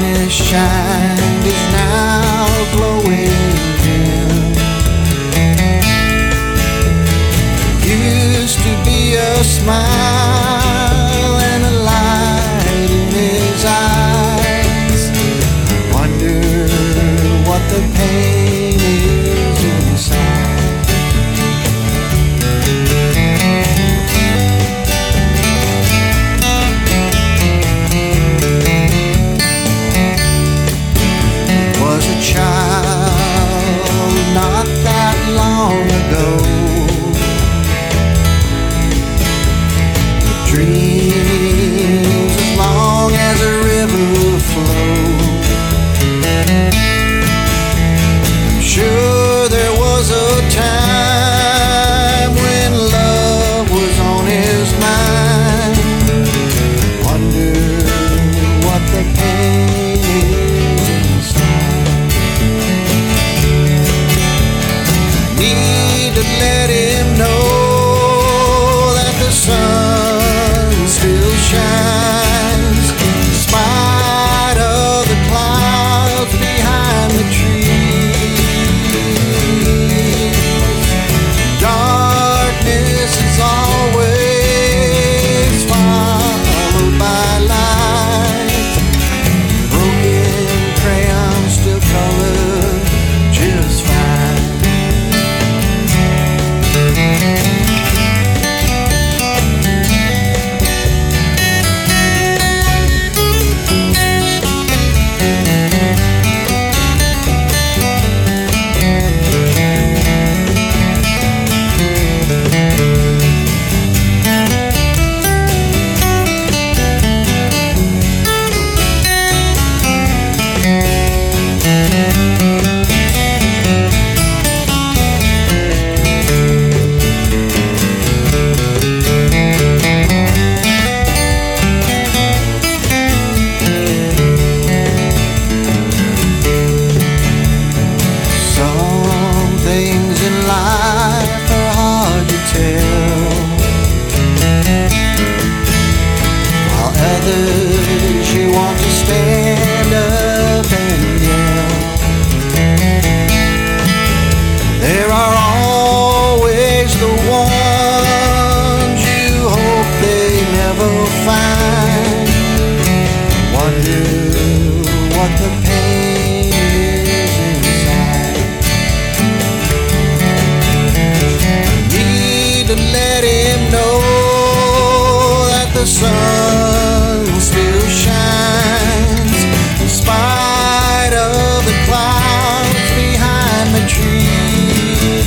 darkness shined is now glowing dim. Used to be a smile and a light in his eyes. Wonder what the pain is inside. Was a child not that long ago. Dreams as long as a river flows. I'm sure there was a time when love was on his mind. Wonder what the pain is inside. Need to let him know that the sun still shines in spite of the clouds behind the trees. Darkness is always followed by light. Broken crayons still color just fine. Some things in life are hard to tell, while others you want to stand up and yell. There are always the ones you hope they never find. Wonder what the pain is inside. Need to let him know that the sun still shines in spite of the clouds behind the trees.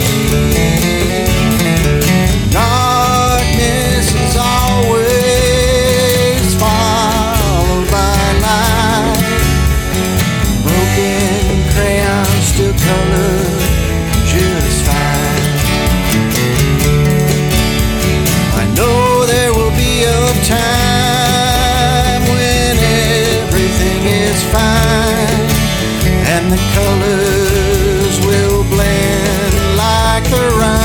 Darkness is always followed by light. Broken crayons still color just fine. I know there will be a time when everything is fine and the colors will blend like the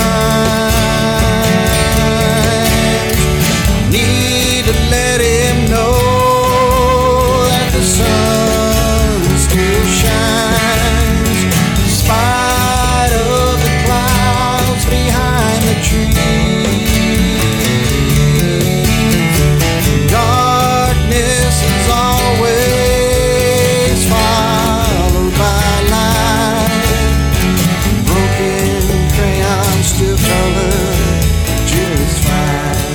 rhymes. Need to let him know that the sun still shines in spite of the clouds behind the trees. Darkness is always followed by light. Broken crayons still color just fine.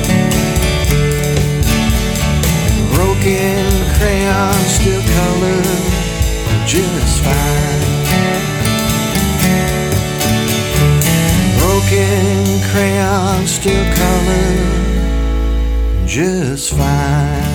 Broken crayons still color just fine. Broken crayons still color just fine.